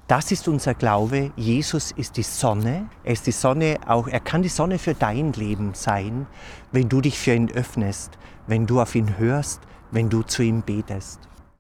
Das ist unser Glaube. Jesus ist die Sonne. Er ist die Sonne auch. Er kann die Sonne für dein Leben sein, wenn du dich für ihn öffnest, wenn du auf ihn hörst, wenn du zu ihm betest.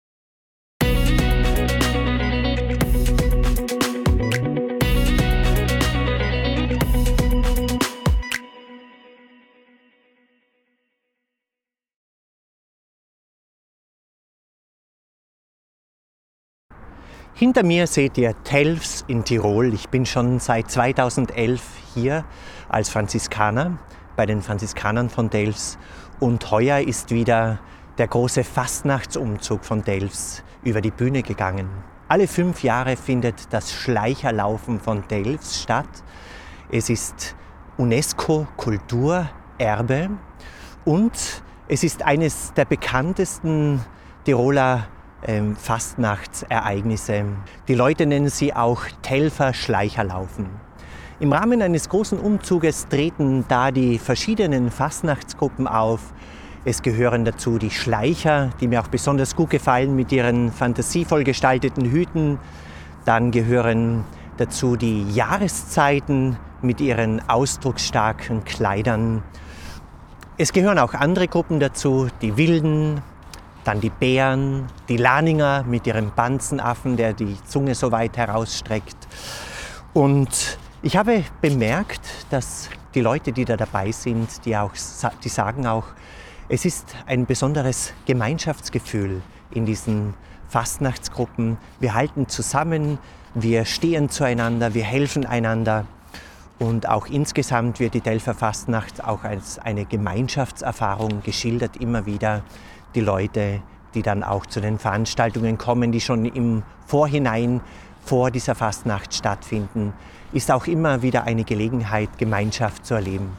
Hinter mir seht ihr Telfs in Tirol. Ich bin schon seit 2011 hier als Franziskaner bei den Franziskanern von Delfs. Und heuer ist wieder der große Fastnachtsumzug von Delfs über die Bühne gegangen. Alle 5 Jahre findet das Schleicherlaufen von Delfs statt. Es ist UNESCO-Kulturerbe und es ist eines der bekanntesten Tiroler Fastnachtsereignisse. Die Leute nennen sie auch Telfer Schleicherlaufen. Im Rahmen eines großen Umzuges treten da die verschiedenen Fastnachtsgruppen auf. Es gehören dazu die Schleicher, die mir auch besonders gut gefallen mit ihren fantasievoll gestalteten Hüten. Dann gehören dazu die Jahreszeiten mit ihren ausdrucksstarken Kleidern. Es gehören auch andere Gruppen dazu, die Wilden, dann die Bären, die Lahninger mit ihrem Banzenaffen, der die Zunge so weit herausstreckt. Und ich habe bemerkt, dass die Leute, die da dabei sind, die sagen auch, es ist ein besonderes Gemeinschaftsgefühl in diesen Fastnachtsgruppen. Wir halten zusammen, wir stehen zueinander, wir helfen einander. Und auch insgesamt wird die Telfer Fastnacht auch als eine Gemeinschaftserfahrung geschildert, immer wieder. Die Leute, die dann auch zu den Veranstaltungen kommen, die schon im Vorhinein vor dieser Fastnacht stattfinden, ist auch immer wieder eine Gelegenheit, Gemeinschaft zu erleben.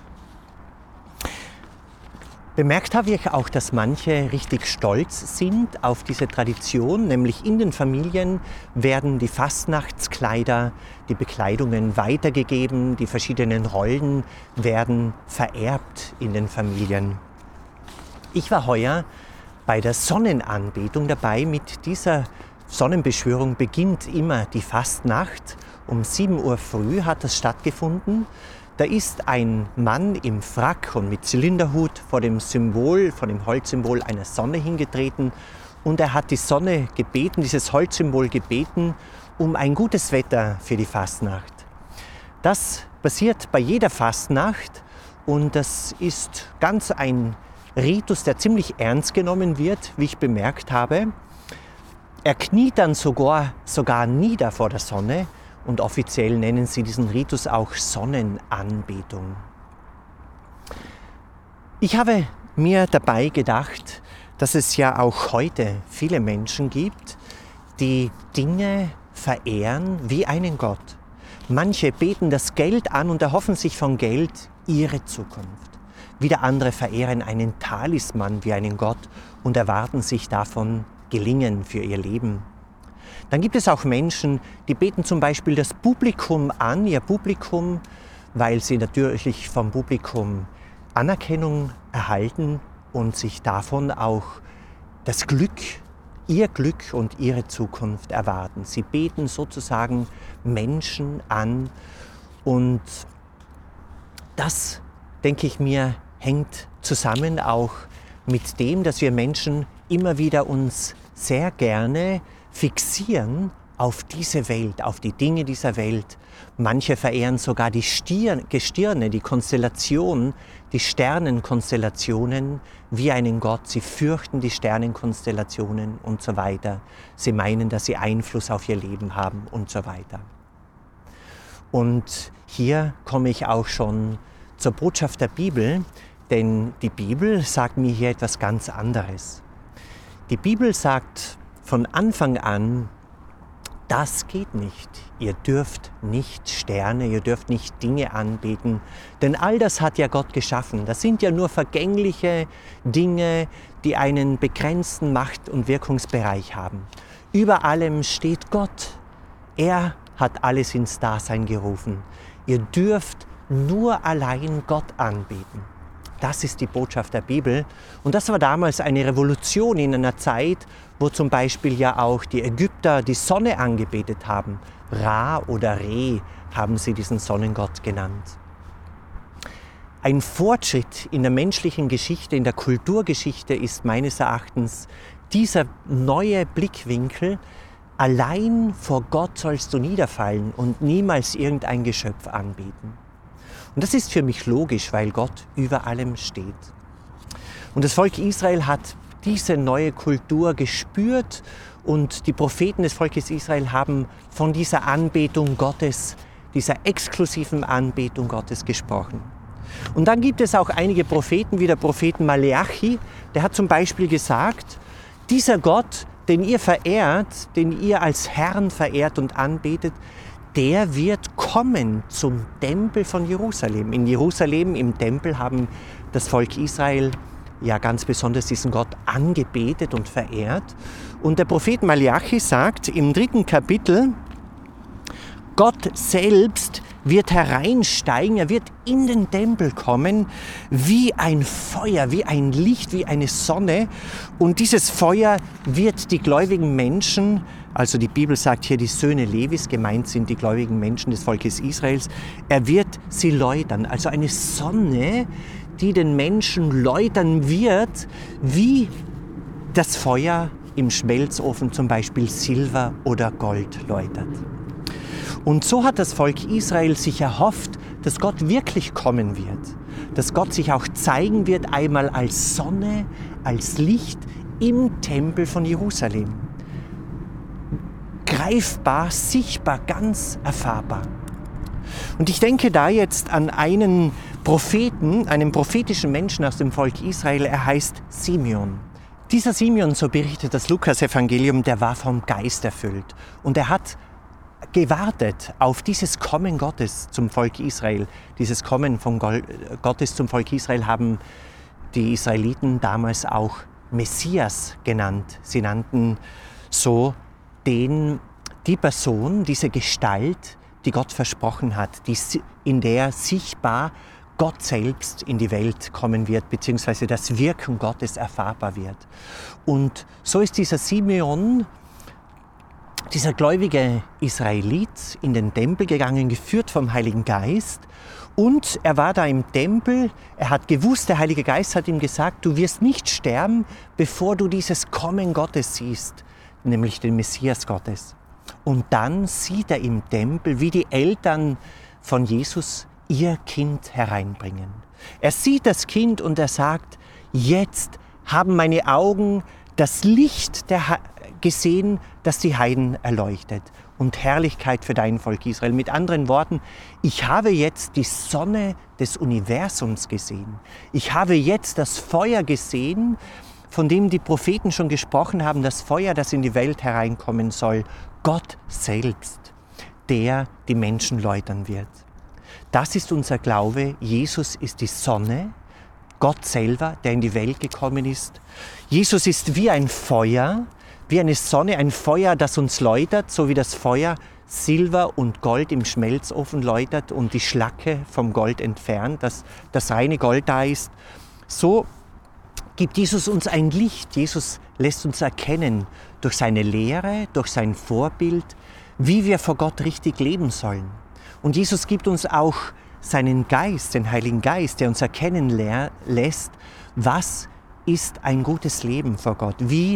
Bemerkt habe ich auch, dass manche richtig stolz sind auf diese Tradition, nämlich in den Familien werden die Fastnachtskleider, die Bekleidungen weitergegeben, die verschiedenen Rollen werden vererbt in den Familien. Ich war heuer bei der Sonnenanbetung dabei. Mit dieser Sonnenbeschwörung beginnt immer die Fastnacht. Um 7 Uhr früh hat das stattgefunden. Da ist ein Mann im Frack und mit Zylinderhut vor dem Holzsymbol einer Sonne hingetreten und er hat die Sonne gebeten, dieses Holzsymbol gebeten, um ein gutes Wetter für die Fastnacht. Das passiert bei jeder Fastnacht und das ist ganz ein Ritus, der ziemlich ernst genommen wird, wie ich bemerkt habe. Er kniet dann sogar nieder vor der Sonne und offiziell nennen sie diesen Ritus auch Sonnenanbetung. Ich habe mir dabei gedacht, dass es ja auch heute viele Menschen gibt, die Dinge verehren wie einen Gott. Manche beten das Geld an und erhoffen sich von Geld ihre Zukunft. Wieder andere verehren einen Talisman wie einen Gott und erwarten sich davon Gelingen für ihr Leben. Dann gibt es auch Menschen, die beten zum Beispiel das Publikum an, ihr Publikum, weil sie natürlich vom Publikum Anerkennung erhalten und sich davon auch das Glück, ihr Glück und ihre Zukunft erwarten. Sie beten sozusagen Menschen an und das, denke ich mir, hängt zusammen auch mit dem, dass wir Menschen immer wieder uns sehr gerne fixieren auf diese Welt, auf die Dinge dieser Welt. Manche verehren sogar die Gestirne, die Konstellation, die Sternenkonstellationen wie einen Gott. Sie fürchten die Sternenkonstellationen und so weiter. Sie meinen, dass sie Einfluss auf ihr Leben haben und so weiter. Und hier komme ich auch schon zur Botschaft der Bibel, denn die Bibel sagt mir hier etwas ganz anderes. Die Bibel sagt von Anfang an, das geht nicht. Ihr dürft nicht Sterne, ihr dürft nicht Dinge anbeten, denn all das hat ja Gott geschaffen. Das sind ja nur vergängliche Dinge, die einen begrenzten Macht- und Wirkungsbereich haben. Über allem steht Gott. Er hat alles ins Dasein gerufen. Ihr dürft nur allein Gott anbeten. Das ist die Botschaft der Bibel. Und das war damals eine Revolution in einer Zeit, wo zum Beispiel ja auch die Ägypter die Sonne angebetet haben. Ra oder Re haben sie diesen Sonnengott genannt. Ein Fortschritt in der menschlichen Geschichte, in der Kulturgeschichte ist meines Erachtens dieser neue Blickwinkel: allein vor Gott sollst du niederfallen und niemals irgendein Geschöpf anbeten. Und das ist für mich logisch, weil Gott über allem steht. Und das Volk Israel hat diese neue Kultur gespürt und die Propheten des Volkes Israel haben von dieser Anbetung Gottes, dieser exklusiven Anbetung Gottes gesprochen. Und dann gibt es auch einige Propheten, wie der Prophet Maleachi, der hat zum Beispiel gesagt: Dieser Gott, den ihr verehrt, den ihr als Herrn verehrt und anbetet, der wird kommen zum Tempel von Jerusalem. In Jerusalem, im Tempel, haben das Volk Israel ja ganz besonders diesen Gott angebetet und verehrt. Und der Prophet Maleachi sagt im 3. Kapitel, Gott selbst wird hereinsteigen, er wird in den Tempel kommen wie ein Feuer, wie ein Licht, wie eine Sonne. Und dieses Feuer wird die gläubigen Menschen, also die Bibel sagt hier die Söhne Levis, gemeint sind die gläubigen Menschen des Volkes Israels, er wird sie läutern. Also eine Sonne, die den Menschen läutern wird, wie das Feuer im Schmelzofen zum Beispiel Silber oder Gold läutert. Und so hat das Volk Israel sich erhofft, dass Gott wirklich kommen wird. Dass Gott sich auch zeigen wird, einmal als Sonne, als Licht im Tempel von Jerusalem. Greifbar, sichtbar, ganz erfahrbar. Und ich denke da jetzt an einen Propheten, einen prophetischen Menschen aus dem Volk Israel, er heißt Simeon. Dieser Simeon, so berichtet das Lukas-Evangelium, der war vom Geist erfüllt. Und er hat gewartet auf dieses Kommen Gottes zum Volk Israel. Dieses Kommen von Gottes zum Volk Israel haben die Israeliten damals auch Messias genannt. Sie nannten so die Person, diese Gestalt, die Gott versprochen hat, in der sichtbar Gott selbst in die Welt kommen wird, beziehungsweise das Wirken Gottes erfahrbar wird. Und so ist dieser Simeon, dieser gläubige Israelit, in den Tempel gegangen, geführt vom Heiligen Geist. Und er war da im Tempel, er hat gewusst, der Heilige Geist hat ihm gesagt, du wirst nicht sterben, bevor du dieses Kommen Gottes siehst, nämlich den Messias Gottes. Und dann sieht er im Tempel, wie die Eltern von Jesus ihr Kind hereinbringen. Er sieht das Kind und er sagt, jetzt haben meine Augen das Licht gesehen, das die Heiden erleuchtet. Und Herrlichkeit für dein Volk Israel. Mit anderen Worten, ich habe jetzt die Sonne des Universums gesehen. Ich habe jetzt das Feuer gesehen, von dem die Propheten schon gesprochen haben, das Feuer, das in die Welt hereinkommen soll. Gott selbst, der die Menschen läutern wird. Das ist unser Glaube. Jesus ist die Sonne, Gott selber, der in die Welt gekommen ist. Jesus ist wie ein Feuer, wie eine Sonne, ein Feuer, das uns läutert, so wie das Feuer Silber und Gold im Schmelzofen läutert und die Schlacke vom Gold entfernt, dass das reine Gold da ist. So gibt Jesus uns ein Licht. Jesus lässt uns erkennen durch seine Lehre, durch sein Vorbild, wie wir vor Gott richtig leben sollen. Und Jesus gibt uns auch seinen Geist, den Heiligen Geist, der uns erkennen lässt, was ist ein gutes Leben vor Gott.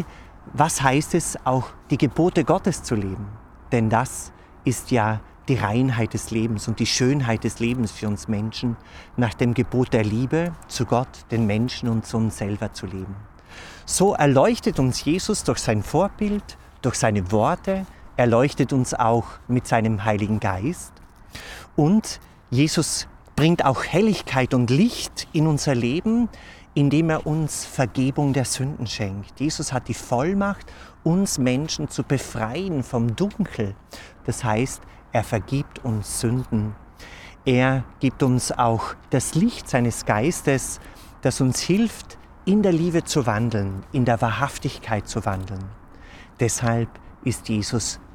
Was heißt es, auch die Gebote Gottes zu leben? Denn das ist ja die Reinheit des Lebens und die Schönheit des Lebens für uns Menschen, nach dem Gebot der Liebe zu Gott, den Menschen und zu uns selber zu leben. So erleuchtet uns Jesus durch sein Vorbild, durch seine Worte, erleuchtet uns auch mit seinem Heiligen Geist. Und Jesus bringt auch Helligkeit und Licht in unser Leben, indem er uns Vergebung der Sünden schenkt. Jesus hat die Vollmacht, uns Menschen zu befreien vom Dunkel. Das heißt, er vergibt uns Sünden. Er gibt uns auch das Licht seines Geistes, das uns hilft, in der Liebe zu wandeln, in der Wahrhaftigkeit zu wandeln. Deshalb ist Jesus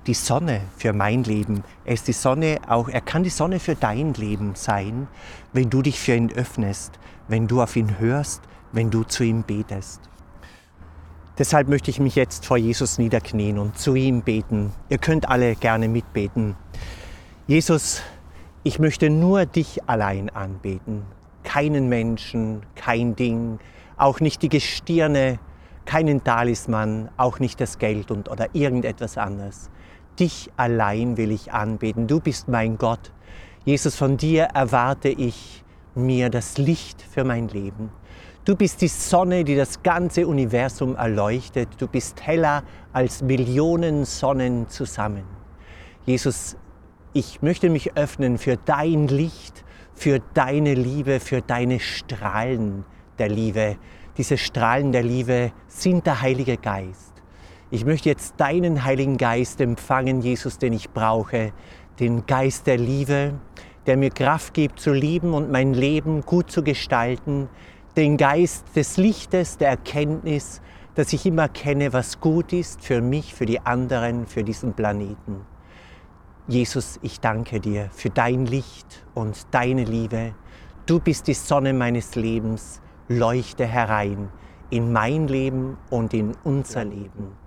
die Sonne für mein Leben. Er kann die Sonne für dein Leben sein, wenn du dich für ihn öffnest, wenn du auf ihn hörst, wenn du zu ihm betest. Deshalb möchte ich mich jetzt vor Jesus niederknien und zu ihm beten. Ihr könnt alle gerne mitbeten. Jesus, ich möchte nur dich allein anbeten. Keinen Menschen, kein Ding, auch nicht die Gestirne, keinen Talisman, auch nicht das Geld oder irgendetwas anderes. Dich allein will ich anbeten. Du bist mein Gott. Jesus, von dir erwarte ich mir das Licht für mein Leben. Du bist die Sonne, die das ganze Universum erleuchtet. Du bist heller als Millionen Sonnen zusammen. Jesus, ich möchte mich öffnen für dein Licht, für deine Liebe, für deine Strahlen der Liebe. Diese Strahlen der Liebe sind der Heilige Geist. Ich möchte jetzt deinen Heiligen Geist empfangen, Jesus, den ich brauche, den Geist der Liebe, der mir Kraft gibt zu lieben und mein Leben gut zu gestalten, den Geist des Lichtes, der Erkenntnis, dass ich immer kenne, was gut ist für mich, für die anderen, für diesen Planeten. Jesus, ich danke dir für dein Licht und deine Liebe. Du bist die Sonne meines Lebens. Leuchte herein in mein Leben und in unser Leben.